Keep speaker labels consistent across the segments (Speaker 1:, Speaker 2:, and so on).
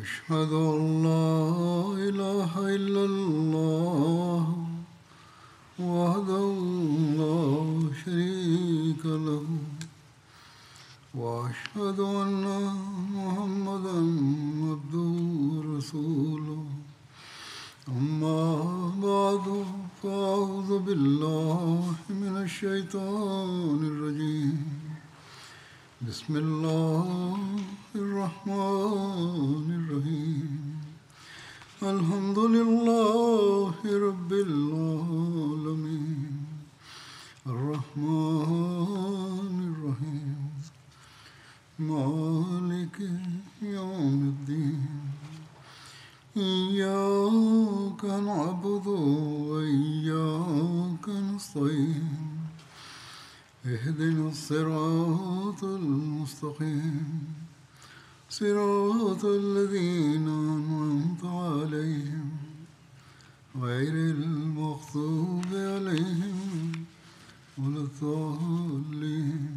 Speaker 1: أشهد أن لا إله إلا الله وحده لا شريك له وأشهد أن محمدا عبده ورسوله أما بعد فأعوذ بالله من الشيطان الرجيم بسم الله الرحمن الرحيم الحمد لله رب العالمين الرحمن الرحيم مالك يوم الدين إياك نعبد وإياك نستعين اهدنا الصراط المستقيم صراط الذين أنعمت عليهم غير المغضوب عليهم ولا الضالين.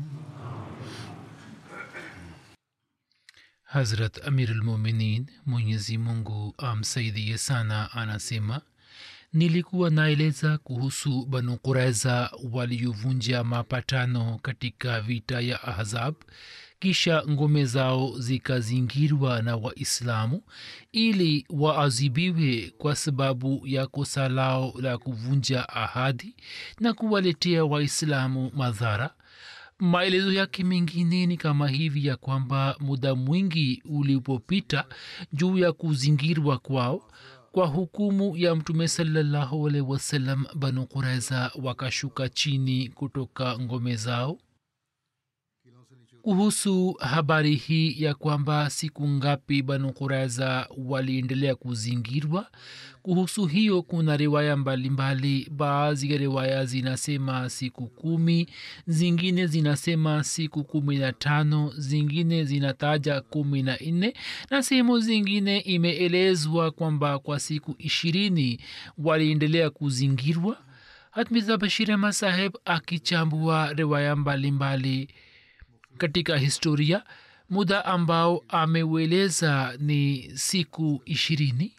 Speaker 2: Hazrat Amirul Mominin Mwenyezi Mungu amsaidie sana anasema, nilikuwa naeleza kuhusu Banu Quraiza waliovunja mapatano katika vita ya Ahzab, kisha ngome zao zikazingirwa na Waislamu ili waadhibiwe kwa sababu ya kosa lao la kuvunja ahadi na kuwaletea Waislamu madhara. Maelezo yake mengine ni kama hivi ya kwamba muda mwingi ulipopita juu ya kuzingirwa kwao kwa hukumu ya Mtume sallallahu alaihi wasallam, Banu Quraiza wakashuka chini kutoka ngome zao. Kuhusu habari hii ya kwamba siku ngapi Banu Quraiza waliendelea kuzingirwa, kuhusu hiyo kuna riwaya mbalimbali. Baadhi ya riwaya zinasema siku 10, zingine zinasema siku 15, zingine zinataja 14 na sehemu zingine imeelezwa kwamba kwa siku 20 waliendelea kuzingirwa. Mirza Bashir Ahmad Saheb akichambua riwaya mbalimbali katika historia, muda ambao ameueleza ni siku 20.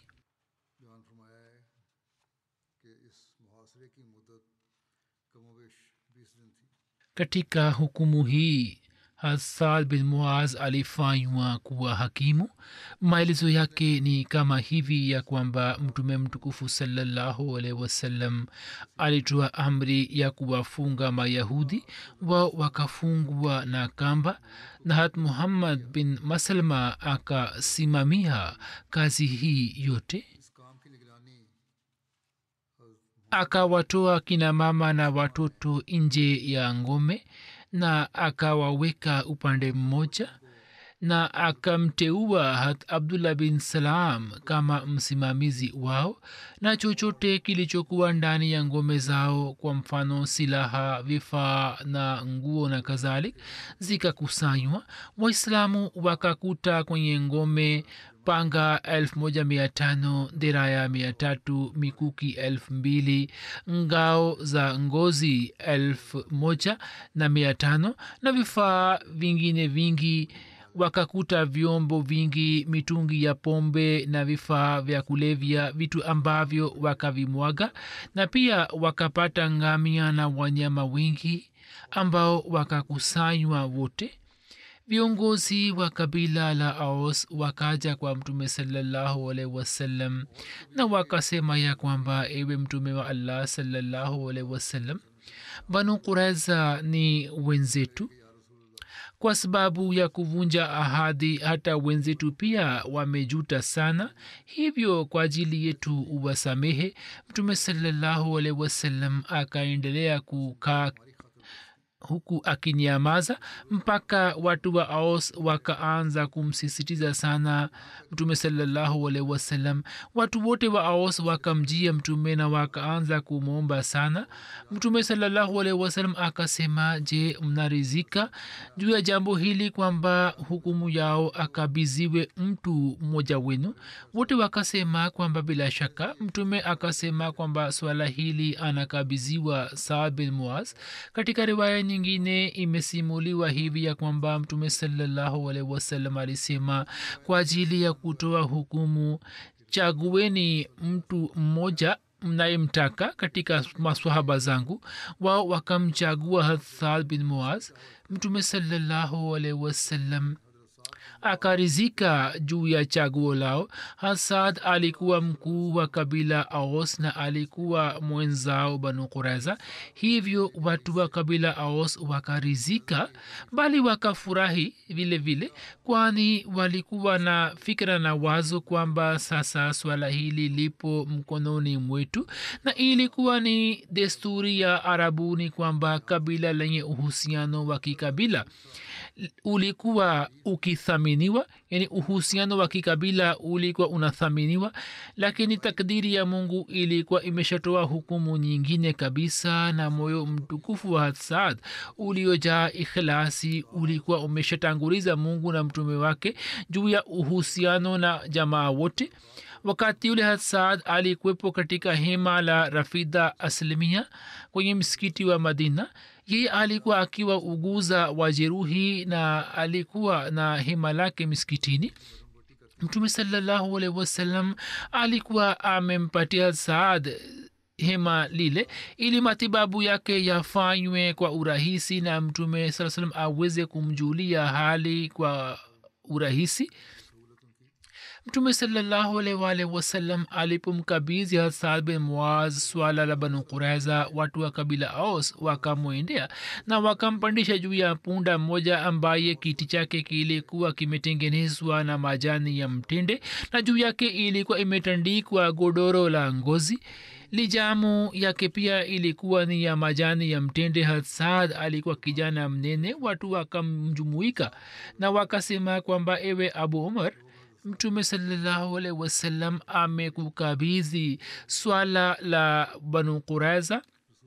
Speaker 2: Katika hukumu hii Saad bin Muaz alifanywa kuwa hakimu. Maelezo yake ni kama hivi ya kwamba Mtume mtukufu sallallahu alaihi wasallam alitoa amri ya kuwafunga Mayahudi, wao wakafungwa na kamba, na hat Muhammad bin Maslama akasimamia kazi hii yote. Akawatoa kina mama na watoto nje ya ngome na akawaweka upande mmoja, na akamteua hat Abdullah bin Salam kama msimamizi wao, na chochote kilichokuwa ndani ya ngome zao, kwa mfano silaha, vifaa na nguo na kadhalik, zikakusanywa. Waislamu wakakuta kwenye ngome panga 1500, diraya 300, mikuki 2000, ngao za ngozi 1500 na vifaa vingine vingi. Wakakuta vyombo vingi, mitungi ya pombe na vifaa vya kulevya, vitu ambavyo wakavimwaga, na pia wakapata ngamia na wanyama wengi ambao wakakusanywa wote. Viongozi wa kabila la Aus wakaja kwa Mtume sallallahu alaihi wasallam na wakasema ya kwamba, ewe Mtume wa Allah sallallahu alaihi wasallam, Banu Quraiza ni wenzetu. Kwa sababu ya kuvunja ahadi, hata wenzetu pia wamejuta sana, hivyo kwa ajili yetu uwasamehe. Mtume sallallahu alaihi wasallam akaendelea kukaa huku akinyamaza mpaka watu wa Aus wakaanza kumsisitiza sana Mtume sallallahu alaihi wasallam. Watu wote wa Aus wakamjia Mtume na wakaanza kumwomba sana. Mtume sallallahu alaihi wasallam akasema, je, mnaridhika juu ya jambo hili kwamba hukumu yao akabiziwe mtu mmoja wenu? Wote wakasema kwamba bila shaka. Mtume akasema kwamba swala hili anakabiziwa Saad bin Muaz. Katika riwaya nyingine imesimuliwa hivi ya kwamba mtume sallallahu alaihi wasallam alisema kwa ajili ya kutoa hukumu chagueni mtu mmoja mnayemtaka katika maswahaba zangu. Wao wakamchagua Hathad bin Muaz. Mtume sallallahu alaihi wasallam akarizika juu ya chaguo lao. Hasad alikuwa mkuu wa kabila Aus na alikuwa mwenzao Banu Quraiza. Hivyo watu wa kabila Aus wakarizika, bali wakafurahi vile vile, kwani walikuwa na fikra na wazo kwamba sasa swala hili lipo mkononi mwetu, na ilikuwa ni desturi ya Arabuni kwamba kabila lenye uhusiano wa kikabila ulikuwa ukithaminiwa, yani uhusiano wa kikabila ulikuwa unathaminiwa. Lakini takdiri ya Mungu ilikuwa imeshatoa hukumu nyingine kabisa, na moyo mtukufu wa Hassad uliojaa ikhlasi ulikuwa umeshatanguliza Mungu na mtume wake juu ya uhusiano na jamaa wote. Wakati ule Hassad alikuwepo katika hema la Rafida Aslimia kwenye msikiti wa Madina. Yeye alikuwa akiwa uguza wajeruhi na alikuwa na hema lake msikitini. Mtume sallallahu alaihi wasallam alikuwa amempatia Saad hema lile ili matibabu yake yafanywe kwa urahisi na Mtume sallallahu alaihi wasallam aweze kumjulia hali kwa urahisi. Mtume sallallahu alaihi wasallam alipomkabidhi Hassad bin Muaz swala la Banu Quraiza, watu wa kabila Aus wakamwendea na wakampandisha juu ya punda mmoja ambaye kiti chake kilikuwa kimetengenezwa na majani ya mtende na juu yake ilikuwa imetandikwa godoro la ngozi. Lijamu yake pia ilikuwa ni ya majani ya mtende. Hassad alikuwa kijana mnene. Watu wakamjumuika na wakasema kwamba ewe Abu Umar, Mtume sallallahu alaihi wasallam amekukabidhi swala la Banu Quraiza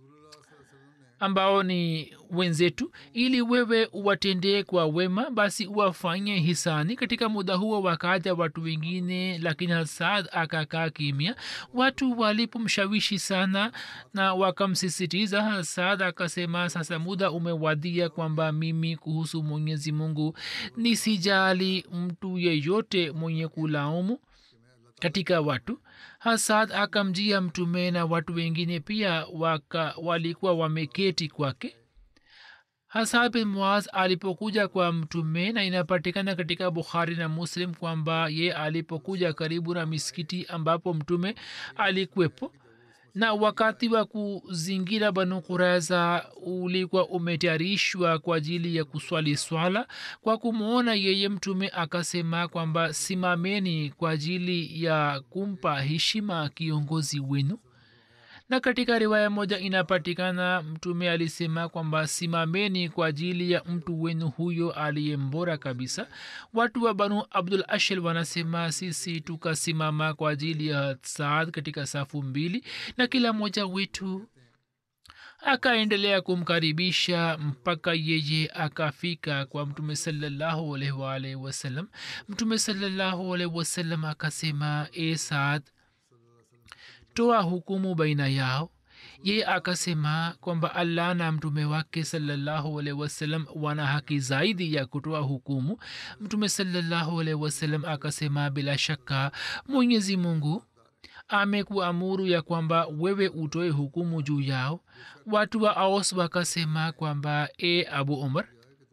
Speaker 2: ambao ni wenzetu ili wewe uwatendee kwa wema, basi uwafanye hisani. Katika muda huo wakaja watu wengine, lakini Hassad akakaa kimya. Watu walipomshawishi sana na wakamsisitiza, Hassad akasema sasa muda umewadia kwamba mimi kuhusu Mwenyezi Mungu nisijali mtu yeyote mwenye kulaumu katika watu. Hassad akamjia Mtume na watu wengine pia walikuwa wameketi kwake. Hassad bin Muaz alipokuja kwa Mtume, na inapatikana katika Bukhari na Muslim kwamba ye alipokuja karibu na misikiti ambapo Mtume alikuwepo, na wakati wa kuzingira Banu Quraiza ulikuwa umetayarishwa kwa ajili ya kuswali swala. Kwa kumwona yeye, Mtume akasema kwamba simameni kwa ajili ya kumpa heshima kiongozi wenu. Na katika riwaya moja inapatikana Mtume alisema kwamba simameni kwa ajili ya mtu wenu huyo aliyembora kabisa. Watu wa Banu Abdul Ashal wanasema sisi tukasimama kwa ajili ya Saad katika safu mbili, na kila mmoja wetu akaendelea kumkaribisha mpaka yeye akafika kwa Mtume sallallahu alaihi wasallam. Mtume sallallahu alaihi wasallam akasema, e Saad, toa hukumu baina yao. Ye akasema kwamba Allah na mtume wake sallallahu alaihi wasallam wana haki zaidi ya kutoa hukumu. Mtume sallallahu alaihi wasallam akasema, bila shaka Mwenyezi Mungu amekuamuru ya kwamba wewe utoe hukumu juu yao. Watu wa Aus wakasema kwamba e Abu Umar,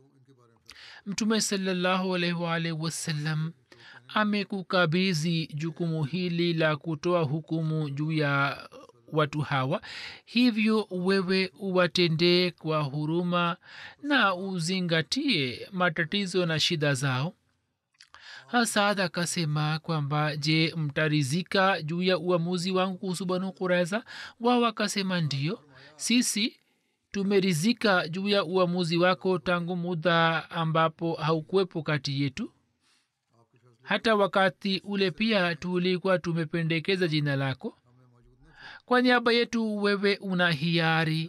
Speaker 2: Mtume sallallahu alaihi wasallam amekukabidhi jukumu hili la kutoa hukumu juu ya watu hawa, hivyo wewe uwatendee kwa huruma na uzingatie matatizo na shida zao. Hassad akasema kwamba je, mtarizika juu ya uamuzi wangu kuhusu Banu Quraiza? Wao wakasema ndio, sisi tumerizika juu ya uamuzi wako tangu muda ambapo haukuwepo kati yetu. Hata wakati ule pia tulikuwa tumependekeza jina lako. Kwa niaba yetu wewe una hiari,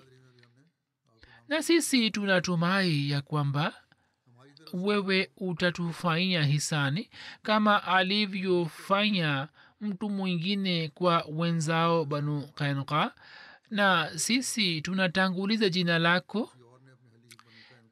Speaker 2: na sisi tunatumai ya kwamba wewe utatufanyia hisani kama alivyofanya mtu mwingine kwa wenzao Banu Qainuqa, na sisi tunatanguliza jina lako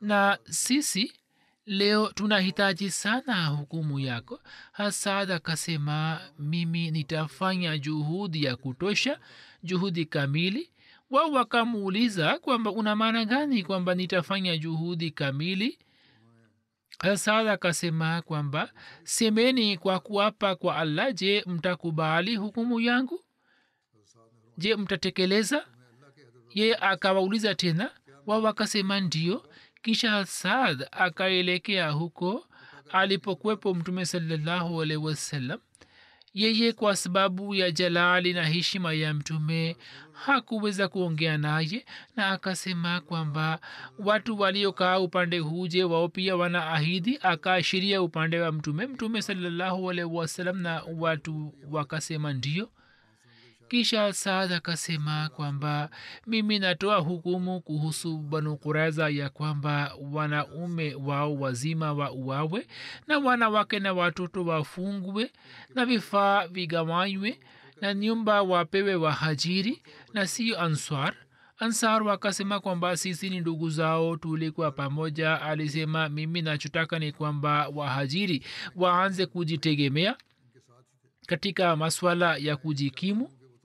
Speaker 2: na sisi leo tunahitaji sana hukumu yako. Hasad akasema mimi nitafanya juhudi ya kutosha, juhudi kamili. Wao wakamuuliza kwamba una maana gani kwamba nitafanya juhudi kamili? Hasad akasema kwamba semeni kwa kuapa kwa Allah, je mtakubali hukumu yangu? Je mtatekeleza? Ye akawauliza tena, wao wakasema ndio. Kisha Hasad akaelekea huko alipokuwepo mtume sallallahu alaihi wasallam. Yeye kwa sababu ya jalali na heshima ya mtume hakuweza kuongea naye, na akasema kwamba watu waliokaa upande huje wao pia wanaahidi. Akaashiria upande wa mtume sallallahu alaihi wasallam, na watu wakasema ndio. Kisha Saad akasema kwamba mimi natoa hukumu kuhusu Banu Quraiza ya kwamba wanaume wao wazima wa uawe na wanawake na watoto wafungwe na vifaa vigawanywe na nyumba wapewe wahajiri na sio Ansar. Ansar wakasema kwamba sisi ni ndugu zao, tulikuwa pamoja. Alisema mimi nachotaka ni kwamba wahajiri waanze kujitegemea katika maswala ya kujikimu.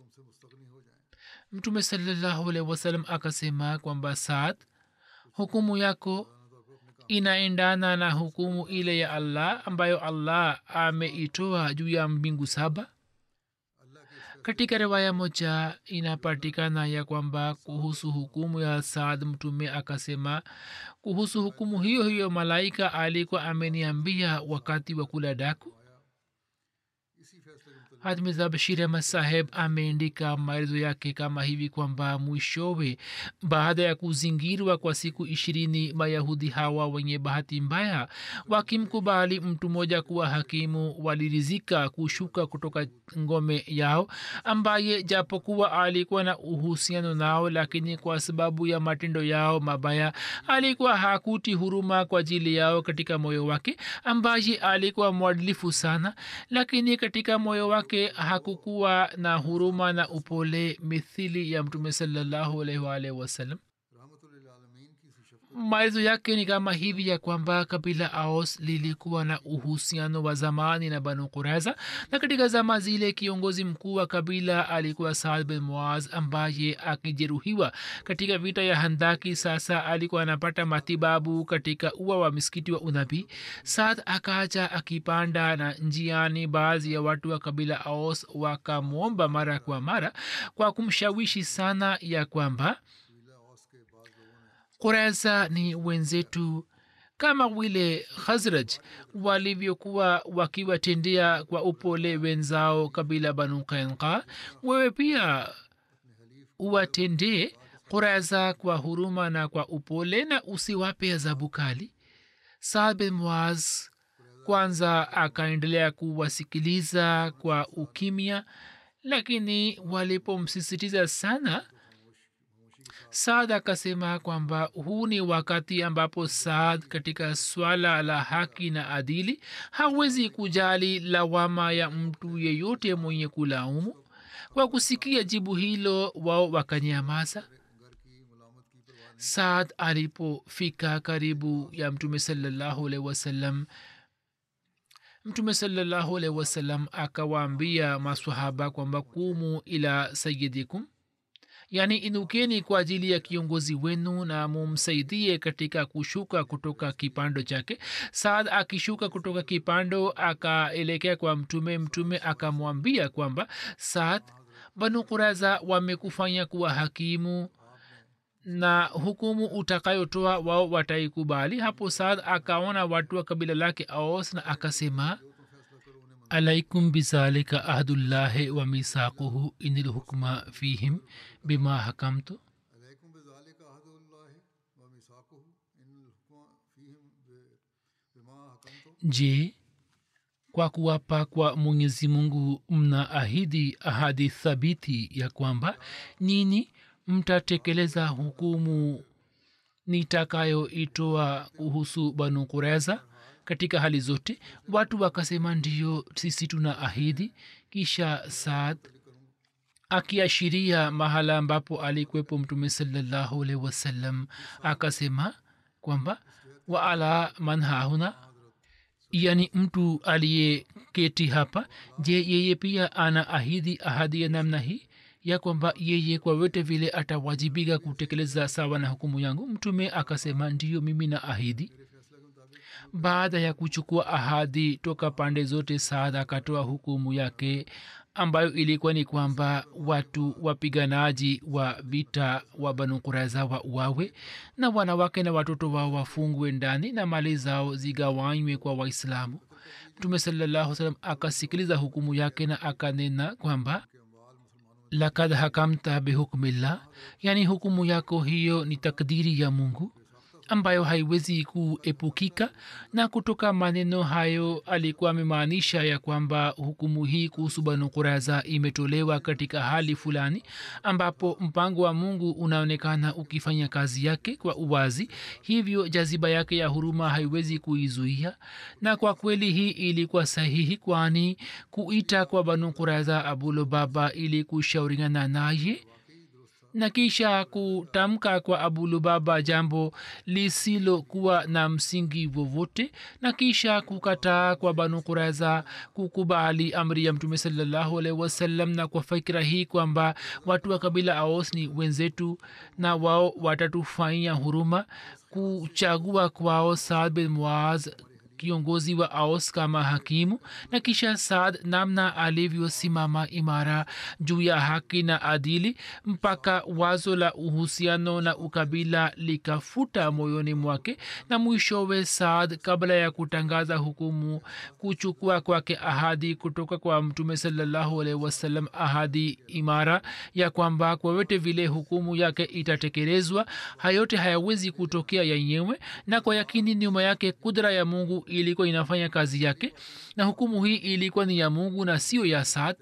Speaker 2: Mtume sallallahu alaihi wasallam akasema kwamba Saad, hukumu yako inaendana na hukumu ile ya Allah ambayo Allah ameitoa juu ya mbingu saba. Katika riwaya moja inapatikana ya kwamba kuhusu hukumu ya Saad mtume akasema, kuhusu hukumu hiyo hiyo malaika alikuwa ameniambia wakati wa kula daku. Mirza Bashir Ahmad Saheb ameandika maelezo yake kama hivi kwamba mwishowe, baada ya kuzingirwa kwa siku 20, Mayahudi hawa wenye bahati mbaya wakimkubali mtu mmoja kuwa hakimu walirizika kushuka kutoka ngome yao, ambaye japokuwa alikuwa na uhusiano nao, lakini kwa sababu ya matendo yao mabaya alikuwa hakuti huruma kwa ajili yao katika moyo wake, ambaye alikuwa mwadilifu sana, lakini katika moyo wake hakukuwa na huruma na upole mithili ya mtume sallallahu alaihi wasallam. Maelezo yake ni kama hivi ya kwamba kabila Aus lilikuwa na uhusiano wa zamani na Banu Quraiza, na katika zama zile kiongozi mkuu wa kabila alikuwa Saad bin Muaz, ambaye akijeruhiwa katika vita ya Handaki sasa alikuwa anapata matibabu katika ua wa misikiti wa Unabi. Saad akaja akipanda, na njiani baadhi ya watu wa kabila Aus wakamwomba mara kwa mara kwa kumshawishi sana ya kwamba Quraiza ni wenzetu kama vile Khazraj walivyokuwa wakiwatendea kwa upole wenzao kabila Banu Qainqa, wewe pia uwatendee Quraiza kwa huruma na kwa upole, na usiwape adhabu kali. Saad bin Muaz kwanza akaendelea kuwasikiliza kwa ukimya, lakini walipomsisitiza sana, Saad akasema kwamba huu ni wakati ambapo Saad katika swala la haki na adili hawezi kujali lawama ya mtu yeyote mwenye kulaumu. Kwa kusikia jibu hilo, wao wakanyamaza. Saad alipofika karibu ya mtume sallallahu alaihi wasallam, mtume sallallahu alaihi wasallam akawaambia maswahaba kwamba kumu ila sayyidikum, yani inukeni kwa ajili ya kiongozi wenu na mumsaidie katika kushuka kutoka kipando chake. Saad akishuka kutoka kipando akaelekea kwa mtume akamwambia kwamba Saad, Banu Quraiza wamekufanya kuwa hakimu na hukumu utakayotoa wao wataikubali. Hapo Saad akaona watu wa kabila lake Aus na akasema, alaikum bizalika ahdullahi wa misaquhu inil hukma fihim bima hakamtu. Je, kwa kuwapa kwa Mwenyezi Mungu mna ahadi thabiti ya kwamba nini mtatekeleza hukumu nitakayoitoa kuhusu Banu Quraiza katika hali zote? Watu wakasema ndiyo, sisi tuna ahidi. Kisha Saad akiashiria mahala ambapo alikuwepo mtume sallallahu alaihi wasallam akasema kwamba wa ala man hahuna, yani mtu aliyeketi hapa, je yeye pia ana ahadi ya namna hii ya kwamba yeye kwa wote vile atawajibika kutekeleza sawa na hukumu yangu? Mtume akasema ndiyo, mimi na ahidi. baada ya kuchukua ahadi toka pande zote, Saad akatoa hukumu yake ambayo ilikuwa ni kwamba watu wapiganaji wa vita wa Banu Quraiza wauawe na wanawake na watoto wao wafungwe ndani na mali zao zigawanywe kwa Waislamu. Mtume sallallahu alaihi wasallam akasikiliza hukumu yake na akanena kwamba lakad hakamta bihukmillah, yani hukumu yako hiyo ni takdiri ya Mungu ambayo haiwezi kuepukika. Na kutoka maneno hayo alikuwa amemaanisha ya kwamba hukumu hii kuhusu Banu Quraiza imetolewa katika hali fulani ambapo mpango wa Mungu unaonekana ukifanya kazi yake kwa uwazi, hivyo jaziba yake ya huruma haiwezi kuizuia. Na kwa kweli hii ilikuwa sahihi, kwani kuita kwa Banu Quraiza Abu Lubaba ili kushauriana naye na kisha kutamka kwa Abu Lubaba jambo lisilokuwa na msingi wowote, na kisha kukataa kwa Banu Quraiza kukubali amri ya Mtume sallallahu alaihi wasallam, na kwa fikra hii kwamba watu wa kabila Aus ni wenzetu na wao watatufanyia huruma, kuchagua kwao Saad bin Muaz kiongozi wa Aus kama hakimu, na kisha Saad namna alivyosimama imara juu ya haki na adili mpaka wazo la uhusiano na ukabila likafuta moyoni mwake. Na mwishowe Saad kabla ya kutangaza hukumu kuchukua kwake ahadi kutoka kwa Mtume sallallahu alaihi wasallam, ahadi imara ya kwamba kwa yote vile hukumu yake itatekelezwa, hayote hayawezi kutokea yenyewe, na kwa yakini nyuma yake kudra ya Mungu ilikuwa inafanya kazi yake, na hukumu hii ilikuwa ni ya Mungu na sio ya Saad.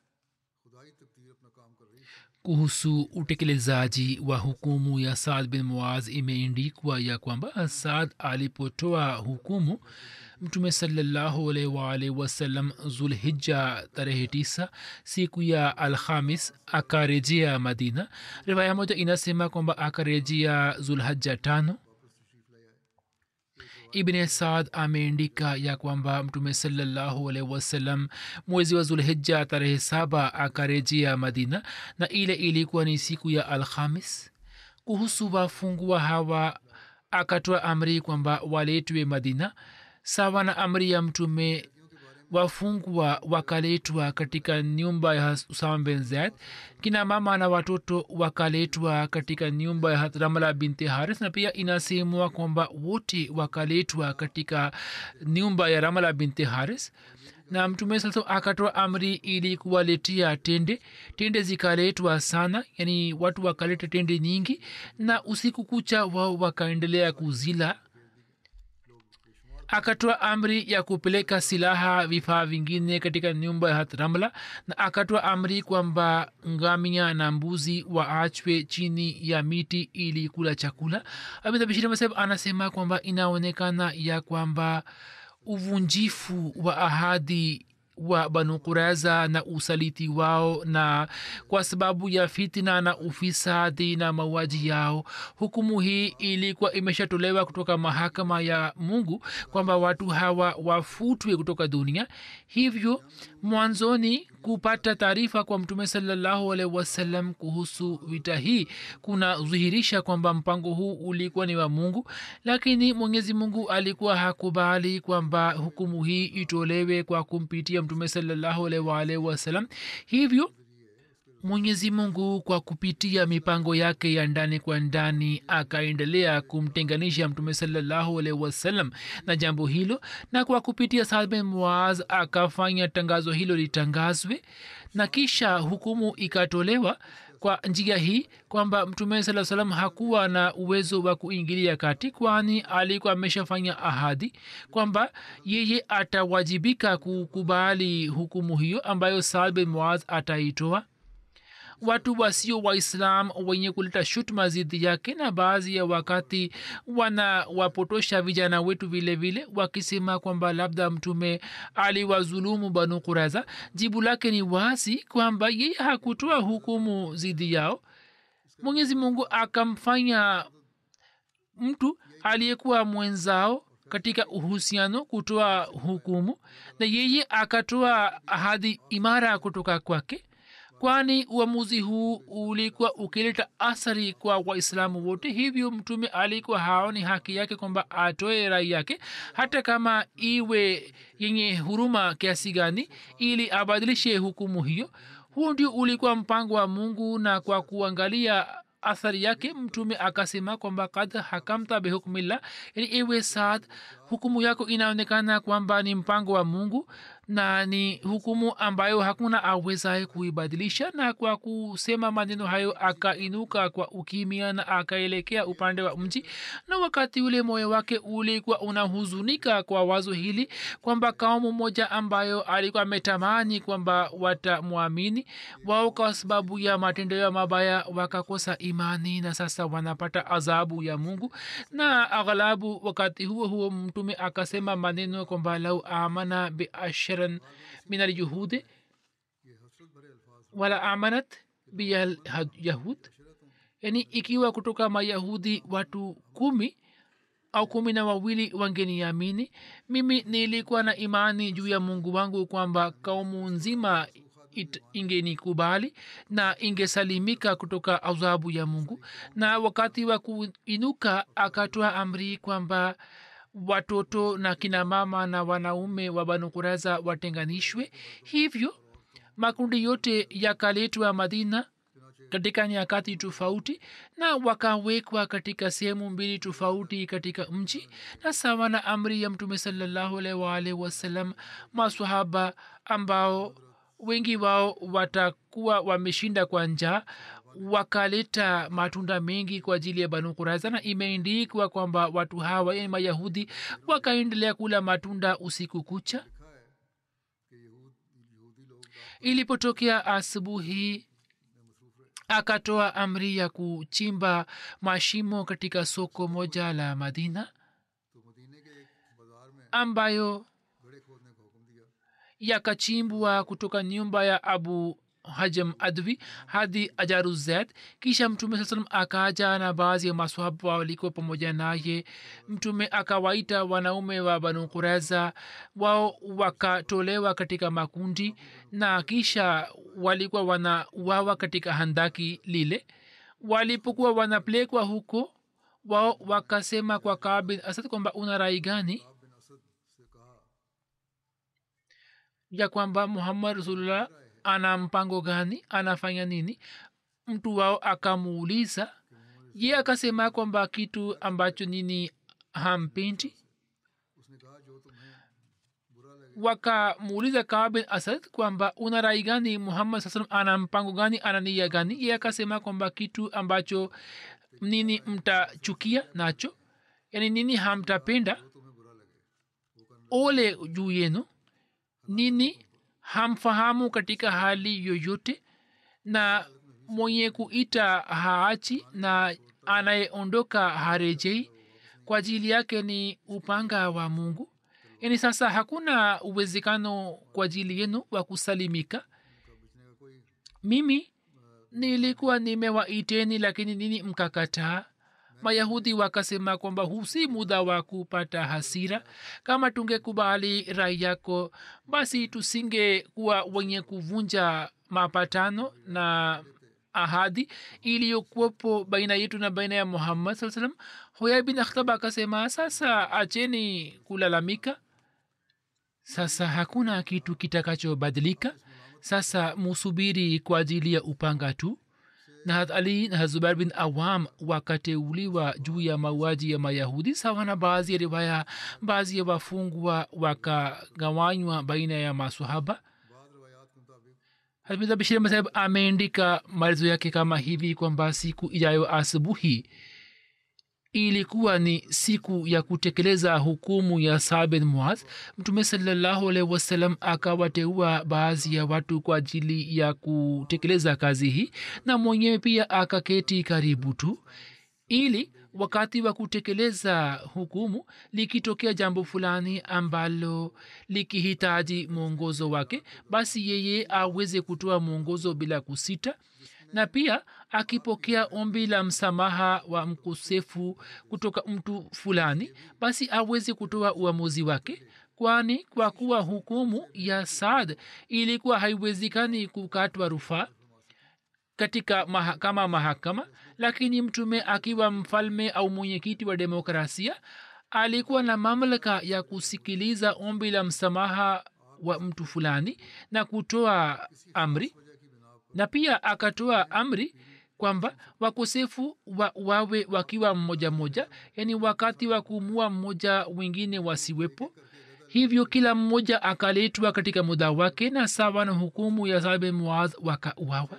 Speaker 2: Kuhusu utekelezaji wa hukumu ya Saad bin Muaz imeandikwa ya kwamba Saad alipotoa hukumu, Mtume sallallahu alaihi wasallam Zulhijja tarehe 9 siku ya Alhamis akarejea Madina. Riwaya moja inasema kwamba akarejea Zulhijja 5. Ibn Saad ameandika ya kwamba Mtume sallallahu alaihi wasallam mwezi wa Zulhijja tarehe 7 akarejea Madina, na ile ilikuwa ni siku ya Alhamis. Kuhusu wafungwa hawa akatoa amri kwamba waletwe Madina sawa na amri ya Mtume. Wafungwa wakaletwa katika nyumba ya Usama bin Zaid, kina mama na watoto wakaletwa katika nyumba ya Ramla binti Haris, na pia inasemwa kwamba wote wakaletwa katika nyumba ya Ramla binti Haris. Na Mtume sasa akatoa amri ili kuwaletea tende zikaletwa sana, yani watu wakaleta tende nyingi, na usiku kucha wao wakaendelea kuzila. Akatoa amri ya kupeleka silaha vifaa vingine katika nyumba ya Ramla, na akatoa amri kwamba ngamia na mbuzi waachwe chini ya miti ili kula chakula. Abdullah Bashir Masab anasema kwamba inaonekana ya kwamba uvunjifu wa ahadi wa Banu Quraiza na usaliti wao, na kwa sababu ya fitna na ufisadi na mauaji yao, hukumu hii ilikuwa imeshatolewa kutoka mahakama ya Mungu kwamba watu hawa wafutwe kutoka dunia. Hivyo mwanzoni kupata taarifa kwa Mtume sallallahu alaihi wasallam kuhusu vita hii kuna dhihirisha kwamba mpango huu ulikuwa ni wa Mungu, lakini Mwenyezi Mungu alikuwa hakubali kwamba hukumu hii itolewe kwa kumpitia Mtume sallallahu alaihi wasallam. Hivyo Mwenyezi Mungu kwa kupitia mipango yake ya ndani kwa ndani akaendelea kumtenganisha Mtume sallallahu alaihi wasallam na jambo hilo, na kwa kupitia Saad bin Muaz akafanya tangazo hilo litangazwe, na kisha hukumu ikatolewa kwa njia hii kwamba Mtume sallallahu alaihi wasallam hakuwa na uwezo wa kuingilia kati, kwani alikuwa ameshafanya ahadi kwamba yeye atawajibika kukubali hukumu hiyo ambayo Saad bin Muaz ataitoa. Watu wasio Waislam wenye kuleta shutuma zidi yake na baadhi ya wakati wanawapotosha vijana wetu vile vile wakisema kwamba labda Mtume aliwazulumu Banu Quraiza. Jibu lake ni wazi kwamba yeye hakutoa hukumu zidi yao. Mwenyezi Mungu akamfanya mtu aliyekuwa mwenzao katika uhusiano kutoa hukumu, na yeye akatoa ahadi imara kutoka kwake, kwani uamuzi huu ulikuwa ukileta athari kwa waislamu wote. Hivyo mtume alikuwa haoni haki yake kwamba atoe rai yake hata kama iwe yenye huruma kiasi gani ili abadilishe hukumu hiyo. Huo ndio ulikuwa mpango wa Mungu, na kwa kuangalia athari yake mtume akasema kwamba kad hakamta bihukmillah, yani ewe Saad, hukumu yako inaonekana kwamba ni mpango wa Mungu na ni hukumu ambayo hakuna awezaye kuibadilisha. Na kwa kusema maneno hayo akainuka kwa ukimya na akaelekea upande wa mji, na wakati ule moyo wake ulikuwa unahuzunika kwa wazo hili kwamba kaumu moja ambayo alikuwa ametamani kwamba watamwamini wao kwa sababu ya matendo ya mabaya wakakosa imani na sasa wanapata adhabu ya Mungu. Na aghlabu wakati huo huo mtume akasema maneno kwamba lau amana bi ashran min alyahudi wala amanat bi yahud, yani ikiwa kutoka mayahudi watu 10 au 12 wangeniamini, mimi nilikuwa na imani juu ya Mungu wangu kwamba kaumu nzima ingenikubali na ingesalimika kutoka adhabu ya Mungu. Na wakati wa kuinuka akatoa amri kwamba watoto na kina mama na wanaume wa Banu Qurayza watenganishwe. Hivyo makundi yote yakaletwa Madina katika nyakati tofauti na wakawekwa katika sehemu 2 tofauti katika mji, na sawa na amri ya Mtume sallallahu alaihi wasallam, maswahaba ambao wengi wao watakuwa wameshinda kwa njaa wakaleta matunda mengi kwa ajili ya Banu Qurayza, na imeandikwa kwamba watu hawa yani Mayahudi wakaendelea kula matunda usiku kucha. Ilipotokea asubuhi akatoa amri ya kuchimba mashimo katika soko moja la Madina ambayo yakachimbwa kutoka nyumba ya Abu Hajam Adwi hadi Ajaruzaid. Kisha Mtume saa salam akaja na baadhi ya maswahaba walikuwa pamoja naye. Mtume akawaita wanaume wa Banu Qurayza, wao wakatolewa katika makundi na kisha walikuwa wanauawa katika handaki lile. Walipokuwa wanapelekwa huko, wao wakasema kwa Ka'b bin Asad kwamba una rai gani ya kwamba Muhammad Rasulullah ana mpango gani, anafanya nini? Mtu wao akamuuliza, ye akasema kwamba kitu ambacho nini hampendi. Wakamuuliza Ka'b bin Asad kwamba una rai gani, Muhammad sallallahu alaihi wasallam ana mpango gani, ana nia gani? Ye akasema kwamba kitu ambacho nini mtachukia nacho, yani nini hamtapenda, ole juu yenu. Nini hamfahamu katika hali yoyote, na mwenye kuita haachi na anayeondoka harejei, kwa ajili yake ni upanga wa Mungu. Yani sasa hakuna uwezekano kwa ajili yenu wa kusalimika. Mimi nilikuwa nimewaiteni lakini nini mkakataa. Mayahudi wakasema kwamba huu si muda wa kupata hasira. Kama tungekubali rai yako, basi tusingekuwa wenye kuvunja mapatano na ahadi iliyokuwepo baina yetu na baina ya Muhammad sallallahu alaihi wasallam. Huyai bin Akhtab akasema, sasa acheni kulalamika, sasa hakuna kitu kitakachobadilika, sasa musubiri kwa ajili ya upanga tu. Na Ali na Zubair bin Awam wakateuliwa juu ya mauaji ya Mayahudi. Sawa na baadhi ya riwaya, baadhi ya wafungwa wakagawanywa baina ya maswahaba. Hazrat Bashir Masahib ameandika maelezo yake kama hivi kwamba siku ijayo asubuhi ilikuwa ni siku ya kutekeleza hukumu ya Saad bin Muaz. Mtume sallallahu alaihi wasallam akawateua baadhi ya watu kwa ajili ya kutekeleza kazi hii, na mwenyewe pia akaketi karibu tu, ili wakati wa kutekeleza hukumu likitokea jambo fulani ambalo likihitaji mwongozo wake, basi yeye aweze kutoa mwongozo bila kusita. na pia akipokea ombi la msamaha wa mkosefu kutoka mtu fulani basi aweze kutoa uamuzi wake, kwani kwa kuwa hukumu ya Saad ilikuwa haiwezekani kukatwa rufaa katika kama mahakama, lakini mtume akiwa mfalme au mwenyekiti wa demokrasia alikuwa na mamlaka ya kusikiliza ombi la msamaha wa mtu fulani na kutoa amri, na pia akatoa amri kwamba wakosefu wawe wakiwa mmoja mmoja, yani wakati wa kuumua mmoja wengine wasiwepo. Hivyo kila mmoja akaletwa katika muda wake, na sawa na hukumu ya Saad bin Muaz wakauawa.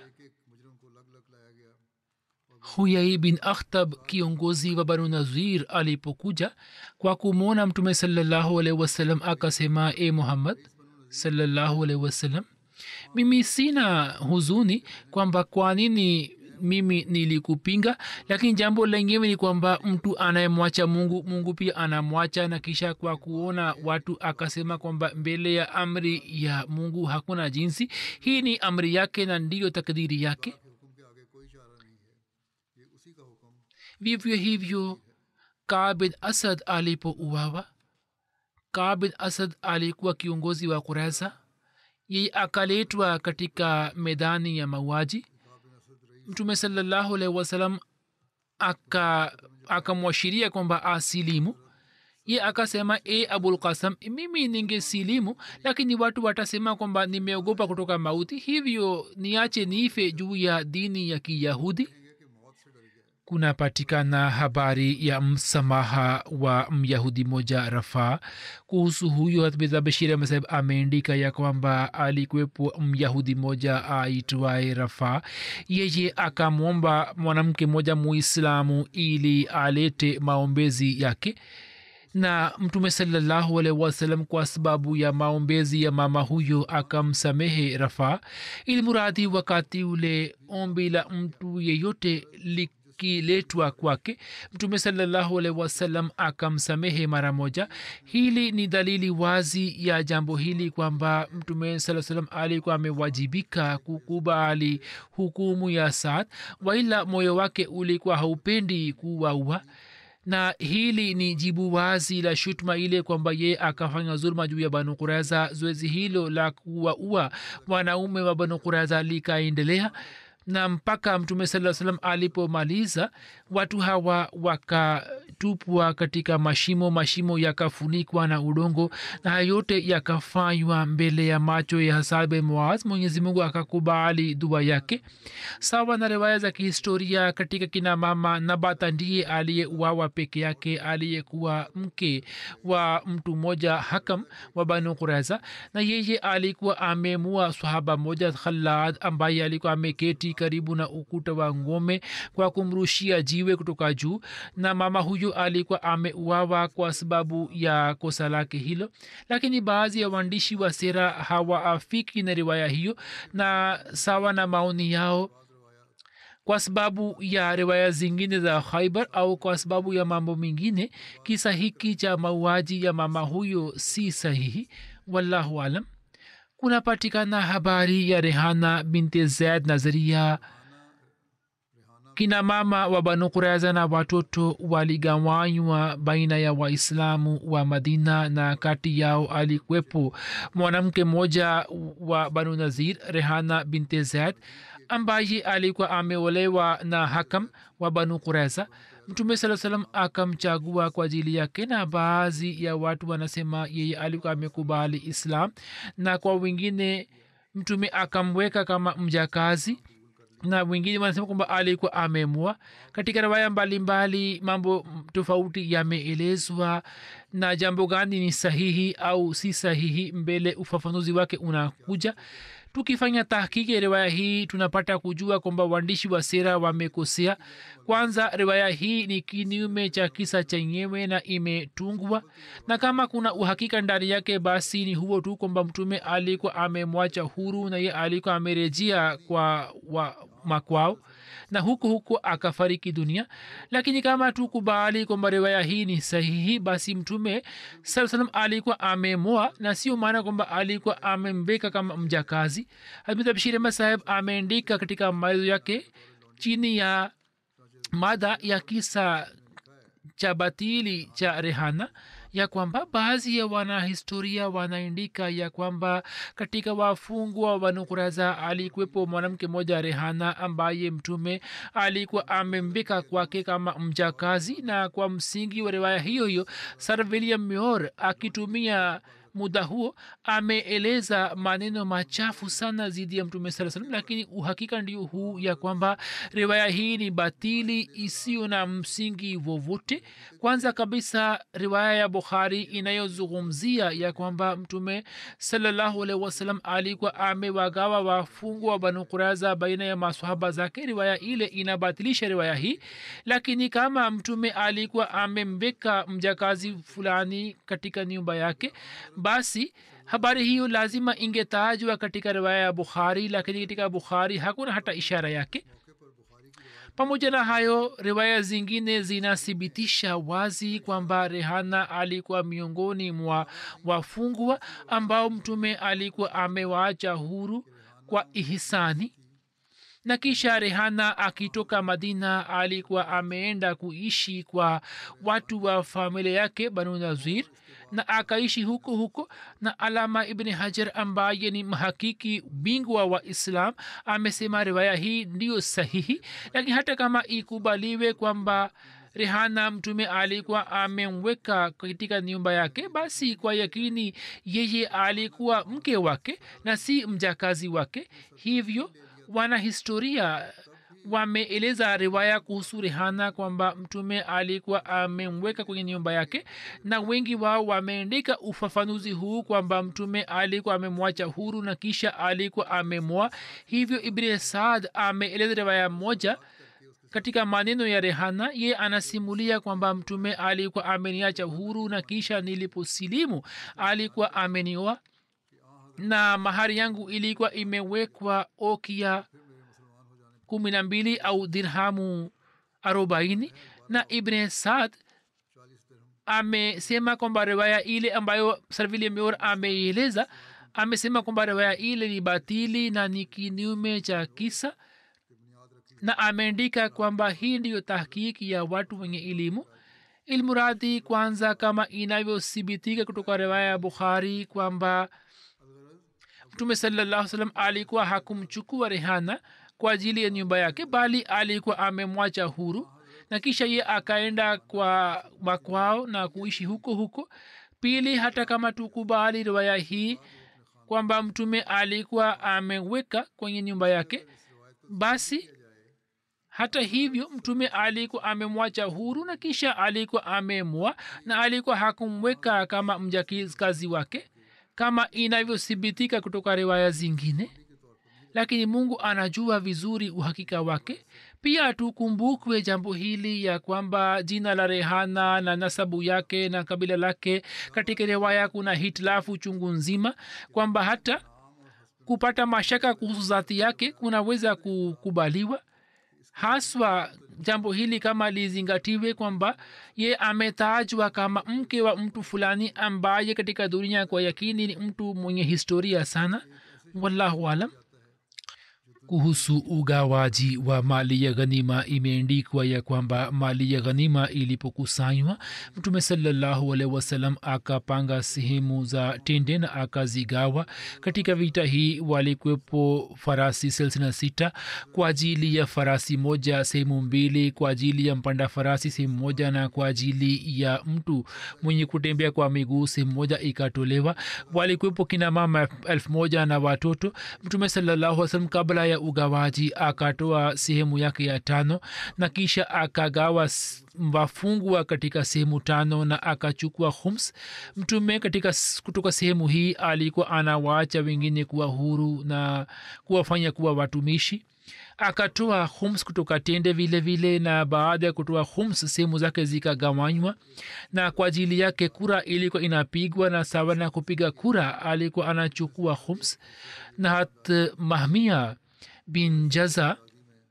Speaker 2: Huyai bin Akhtab kiongozi wa Banu Nazir alipokuja kwa kumwona mtume sallallahu alaihi wasallam akasema, e Muhammad sallallahu alaihi wasallam, mimi sina huzuni kwamba kwa nini mimi nilikupinga, lakini jambo lenyewe ni kwamba mtu anayemwacha Mungu pia anamwacha. Na kisha kwa kuona watu akasema kwamba mbele ya amri ya Mungu hakuna jinsi, hii ni amri yake na ndiyo takdiri yake. Vivyo hivyo Ka'b bin Asad alipouawa, Ka'b bin Asad alikuwa kiongozi wa Quraiza. Yeye akaletwa katika medani ya mauaji. Mtume sallallahu alaihi wasallam akamwashiria kwamba asilimu. Ye akasema, e Abul Qasim, mimi ningesilimu, lakini watu watasema kwamba nimeogopa kutoka mauti, hivyo niache nife juu ya dini ya Kiyahudi. Kunapatikana habari ya msamaha wa myahudi moja Rafa. Kuhusu huyo Hazrat Bashir Ahmad Sahib ameandika ya kwamba alikuwepo myahudi moja aitwaye Rafa. Yeye akamwomba mwanamke moja muislamu ili alete maombezi yake, na mtume sallallahu alaihi wasallam kwa sababu ya maombezi ya mama huyo akamsamehe Rafa. ili muradi wakati ule ombi la mtu yeyote kiletwa kwake, mtume sallallahu alaihi wasallam akamsamehe mara moja. Hili ni dalili wazi ya jambo hili kwamba mtume sallallahu alaihi wasallam alikuwa amewajibika kukubali hukumu ya Saad, waila moyo wake ulikuwa haupendi kuwaua. Na hili ni jibu wazi la shutuma ile kwamba ye akafanya zulma juu ya Banu Quraiza. Zoezi hilo la kuwaua wanaume wa Banu Quraiza likaendelea, na mpaka mtume sallallahu alaihi wasallam alipomaliza, watu hawa wakatupwa katika mashimo yakafunikwa na udongo, na yote yakafanywa mbele ya macho ya Saad bin Muaz. Mwenyezi Mungu akakubali dua yake. Sawa na riwaya za kihistoria, katika kina mama Nabata ndiye aliyeuawa peke yake, aliyekuwa mke wa mtu mmoja Hakam wa Banu Quraiza, na yeye alikuwa amemua sahaba moja Khalad ambaye alikuwa ameketi karibu na ukuta wa ngome kwa kumrushia jiwe kutoka juu, na mama huyo alikuwa ameuawa kwa sababu ya kosa lake hilo. Lakini baadhi ya waandishi wa sera hawaafiki na riwaya hiyo, na sawa na maoni yao, kwa sababu ya riwaya zingine za Khaibar au kwa sababu ya mambo mengine, kisa hiki cha mauaji ya mama huyo si sahihi. Wallahu alam. Kunapatikana habari ya Rehana binti Zaid Nazaria. Kina mama wa Banu Quraiza na watoto waligawanywa baina ya Waislamu wa Madina, na kati yao alikuwepo mwanamke mmoja wa Banu Nazir, Rehana binti Zaid, ambaye alikuwa ameolewa na Hakam wa Banu Quraiza. Mtume sallallahu alaihi wasallam akamchagua kwa ajili yake, na baadhi ya watu wanasema yeye alikuwa amekubali Islam, na kwa wengine mtume akamweka kama mjakazi, na wengine wanasema kwamba alikuwa amemua. Katika riwaya mbalimbali mambo tofauti yameelezwa, na jambo gani ni sahihi au si sahihi, mbele ufafanuzi wake unakuja. Tukifanya tahkiki ya riwaya hii tunapata kujua kwamba waandishi wa sera wamekosea. Kwanza, riwaya hii ni kinyume cha kisa chenyewe na imetungwa, na kama kuna uhakika ndani yake basi ni huo tu kwamba mtume alikuwa amemwacha huru na ye alikuwa amerejea kwa makwao na huko huko akafariki dunia. Lakini kama tukubali kwamba riwaya hii ni sahihi, basi mtume saa salam alikuwa amemoa, na sio maana kwamba alikuwa amembeka kama mjakazi. Hazrat Bashir Ahmad Saheb ameandika katika maelezo yake chini ya mada ya kisa cha batili cha rehana ya kwamba baadhi ya wanahistoria wanaandika ya kwamba katika wafungwa wa Banu Qurayza alikuwepo mwanamke mmoja rehana ambaye mtume alikuwa amembeka kwake kama mjakazi. Na kwa msingi wa riwaya hiyo hiyo Sir William Muir akitumia muda huo ameeleza maneno machafu sana zidi ya mtume saa salam. Lakini uhakika ndio huu ya kwamba riwaya hii ni batili isiyo na msingi wowote. Kwanza kabisa riwaya ya Bukhari inayozungumzia ya kwamba mtume sallallahu alaihi wasallam alikuwa amewagawa wafungwa wa Banu Qurayza baina ya maswahaba zake, riwaya ile inabatilisha riwaya hii. Lakini kama mtume alikuwa amembeka mjakazi fulani katika nyumba yake, basi habari hiyo lazima ingetajwa katika riwaya ya Bukhari, lakini katika Bukhari hakuna hata ishara yake. Pamoja na hayo, riwaya zingine zinathibitisha wazi kwamba rehana alikuwa miongoni mwa wafungwa ambao mtume alikuwa amewaacha huru kwa ihsani. Na kisha rehana akitoka Madina alikuwa ameenda kuishi kwa watu wa familia yake Banu Nazir, na akaishi huko huko. Na Alama Ibn Hajar ambaye ni mhakiki bingwa wa Islam amesema riwaya hii ndio sahihi. Lakini hata kama ikubaliwe kwamba rehana mtume alikuwa amemweka katika nyumba yake, basi kwa yakini yeye alikuwa mke wake na si mjakazi wake. Hivyo wanahistoria wameeleza riwaya kuhusu rehana kwamba mtume alikuwa amemweka kwenye nyumba yake, na wengi wao wameandika ufafanuzi huu kwamba mtume alikuwa amemwacha huru na kisha alikuwa amemoa. Hivyo Ibn Saad ameeleza riwaya moja katika maneno ya rehana. Ye anasimulia kwamba mtume alikuwa ameniacha huru na kisha niliposilimu alikuwa amenioa, na mahari yangu ilikuwa imewekwa okia 12 au dirhamu 40. Na Ibn Saad amesema kwamba riwaya ile ambayo Sir William Muir ameeleza, amesema kwamba riwaya ile ni batili na ni kinyume cha kisa, na ameandika kwamba hii ndiyo tahkiki ya watu wenye elimu. Ilmuradi kwanza, kama inavyothibitika kutoka riwaya ya Bukhari kwamba mtume sallallahu alaihi wasallam alikuwa hakumchukua rehana kwa ajili ya nyumba yake, bali alikuwa amemwacha huru na kisha ye akaenda kwa makwao na kuishi huko huko. Pili, hata kama tukubali riwaya hii kwamba mtume alikuwa ameweka kwenye nyumba yake, basi hata hivyo mtume alikuwa amemwacha huru na kisha alikuwa amemua, na alikuwa hakumweka kama mjakazi wake kama inavyothibitika kutoka riwaya zingine. Lakini Mungu anajua vizuri uhakika wake. Pia tukumbukwe jambo hili ya kwamba jina la rehana na nasabu yake na kabila lake katika riwaya kuna hitilafu chungu nzima, kwamba hata kupata mashaka kuhusu zati yake kunaweza kukubaliwa. Haswa jambo hili kama lizingatiwe kwamba ye ametajwa kama mke wa mtu fulani ambaye katika dunia kwa yakini ni mtu mwenye historia sana. Wallahu alam. Kuhusu ugawaji wa mali ya ghanima, imeandikwa ya kwamba mali ya ghanima ilipokusanywa, mtume sallallahu alaihi wasallam akapanga sehemu za tende na akazigawa. Katika vita hii walikuwepo farasi 36 kwa ajili ya farasi moja sehemu 2, kwa ajili ya mpanda farasi sehemu moja, na kwa ajili ya mtu mwenye kutembea kwa miguu sehemu moja ikatolewa. Walikuwepo kina mama 1000 na watoto. Mtume sallallahu alaihi wasallam kabla ya ugawaji akatoa sehemu yake ya 5 na kisha akagawa wafungwa katika sehemu 5 na akachukua khums. Mtume kutoka sehemu hii alikuwa anawaacha wengine kuwa huru na kuwafanya kuwa watumishi. Akatoa khums kutoka tende vile vile, na baada ya kutoa khums sehemu zake zikagawanywa, na kwa ajili yake kura ilikuwa inapigwa, na sawa na kupiga kura alikuwa anachukua khums. Na hat Mahmia bin Jaza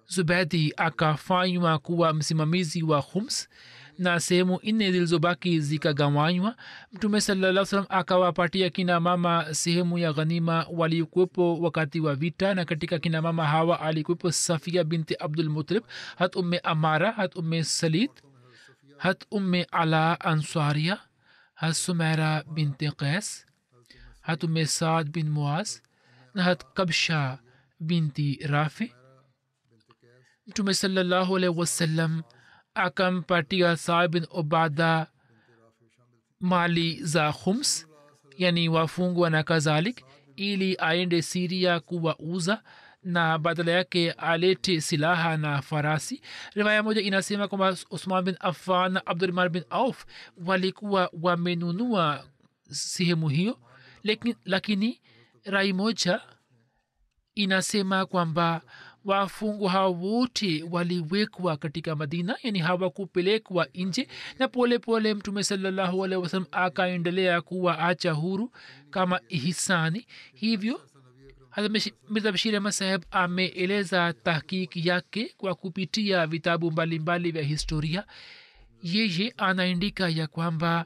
Speaker 2: zubedi akafanywa kuwa msimamizi wa khums na sehemu nne zilizobaki zikagawanywa. Mtume sallallahu salam akawapatia kina mama sehemu ya ghanima walikuwepo wakati wa vita, na katika kina mama hawa alikuwepo Safia binti Abdul Muttalib, hat umme Amara, hat umme Salid, hat umme Ala Answaria, hat Sumaira binti Qais, hat umme Saad bin Muaz na hat Kabsha binti Rafi. Mtume sallallahu alaihi wasallam akampatia Saad bin Ubada mali za khums, yani wafungwa na kadhalik, ili aende Siria kuwauza na badala yake alete silaha na farasi. Riwaya moja inasema kwamba Usman bin Affan na Abdurrahman bin Auf walikuwa wamenunua sehemu hiyo, lakini rai moja inasema kwamba wafungwa hao wote waliwekwa katika Madina, yani hawakupelekwa nje, na pole pole Mtume sallallahu alaihi wasallam akaendelea kuwaacha huru kama ihsani. Hivyo Mirza Bashir Ahmad Saheb ameeleza tahkiki yake kwa kupitia vitabu mbalimbali vya historia. Yeye anaandika ya kwamba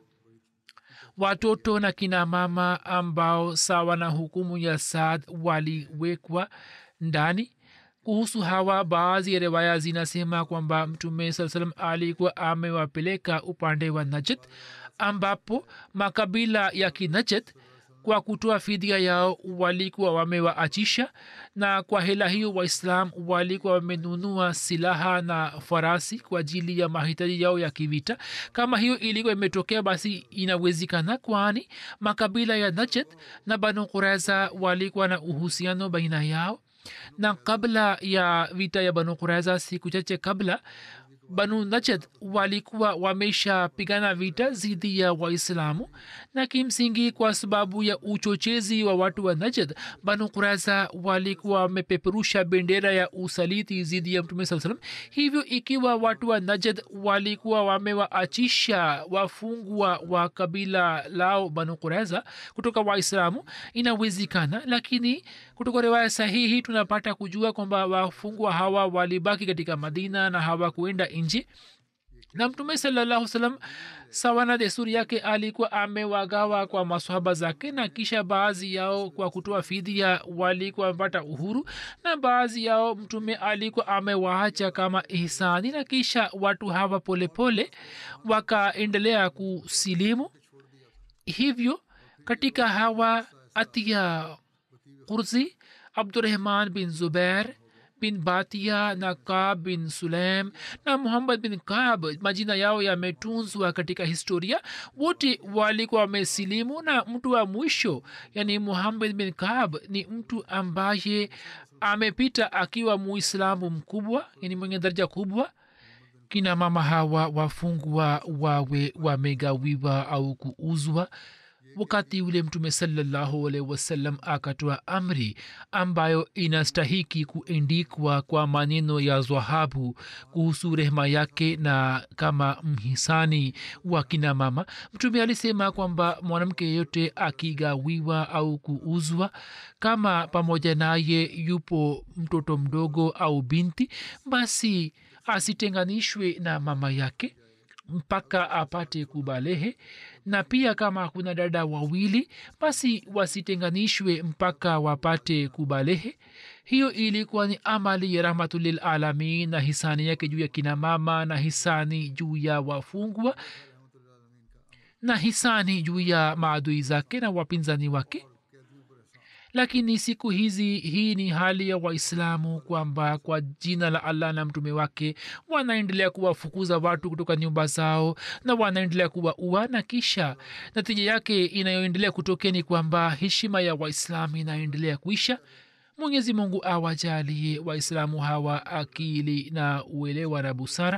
Speaker 2: watoto na kina mama ambao sawa na hukumu ya Saad waliwekwa ndani. Kuhusu hawa baadhi ya riwaya zinasema kwamba Mtume saa salam alikuwa amewapeleka upande wa Najd, ambapo makabila ya Kinajd kwa kutoa fidia yao walikuwa wamewaachisha, na kwa hela hiyo Waislam walikuwa wamenunua silaha na farasi kwa ajili ya mahitaji yao ya kivita. Kama hiyo ilikuwa imetokea, basi inawezekana, kwani makabila ya Najd na Banu Qurayza walikuwa na uhusiano baina yao, na kabla ya vita ya Banu Qurayza, siku chache kabla, Banu Najd walikuwa wamesha pigana vita dhidi ya Waislamu, na kimsingi kwa sababu ya uchochezi wa watu wa Najd, Banu Qurayza walikuwa wamepeperusha bendera ya usaliti dhidi ya Mtume sallallahu alaihi wasallam. Hivyo ikiwa watu wa Najd walikuwa wamewaachisha wafungwa wa kabila lao Banu Qurayza kutoka Waislamu, inawezekana, lakini kutoka riwaya sahihi tunapata kujua kwamba wafungwa hawa walibaki katika Madina na hawakuenda nje. Na Mtume sallallahu alaihi wasallam sawa na desturi yake alikuwa amewagawa kwa maswahaba zake, na kisha baadhi yao kwa kutoa fidia walikuwa wamepata uhuru, na baadhi yao Mtume alikuwa amewaacha kama ihsani, na kisha watu hawa polepole wakaendelea kusilimu. Hivyo katika hawa Atiya Qurzi, Abdurrahman bin Zubair bin Batia na Kaab bin Sulaim na Muhammad bin Kaab, majina yao yametunzwa katika historia. Wote walikuwa wamesilimu, na mtu wa mwisho, yani Muhammad bin Kaab, ni mtu ambaye amepita akiwa Muislamu mkubwa, yani mwenye daraja kubwa. Kina mama hawa wafungwa wawe wamegawiwa au kuuzwa. Wakati ule Mtume sallallahu alaihi wasallam akatoa amri ambayo inastahiki kuendikwa kwa maneno ya Zahabu kuhusu rehema yake na kama mhisani wa kina mama. Mtume alisema kwamba mwanamke yeyote akigawiwa au kuuzwa, kama pamoja naye yupo mtoto mdogo au binti, basi asitenganishwe na mama yake mpaka apate kubalehe, na pia kama kuna dada wawili, basi wasitenganishwe mpaka wapate kubalehe. Hiyo ilikuwa ni amali ya rahmatulil alamin, na hisani yake juu ya kina mama, na hisani juu ya wafungwa, na hisani juu ya maadui zake na wapinzani wake. Lakini siku hizi hii ni hali ya Waislamu kwamba kwa jina la Allah na mtume wake wanaendelea kuwafukuza watu kutoka nyumba zao na wanaendelea kuwaua, na kisha natija yake inayoendelea kutokea ni kwamba heshima ya Waislamu inaendelea kuisha. Mwenyezi Mungu awajalie Waislamu hawa akili na uelewa na busara.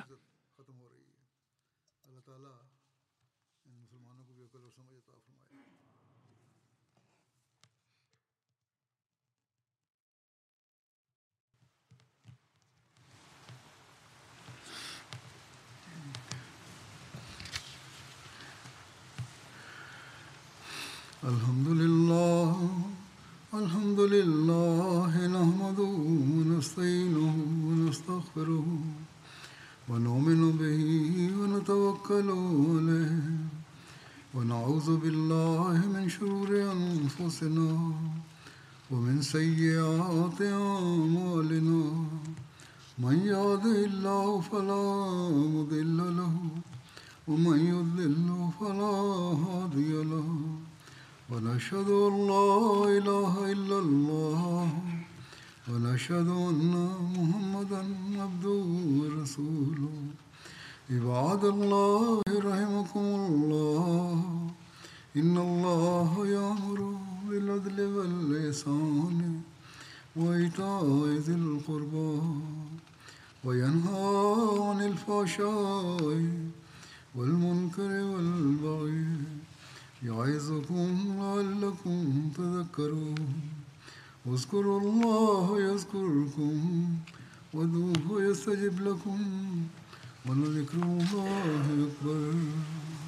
Speaker 1: الحمد لله الحمد لله نحمده ونستعينه ونستغفره ونؤمن به ونتوكل عليه ونعوذ بالله من شرور أنفسنا ومن سيئات أعمالنا من يهده الله فلا مضل له ومن يضلل فلا هادي له ونشهد أن لا إله إلا الله ونشهد أن محمدا عبده ورسوله عباد الله رحمكم الله إن الله يأمر بالعدل والإحسان وإيتاء ذي القربى وينهى عن الفحشاء والمنكر والبغي يعظكم لعلكم تذكرون واذكروا الله يذكركم وادعوه يستجب لكم ولذكر الله أكبر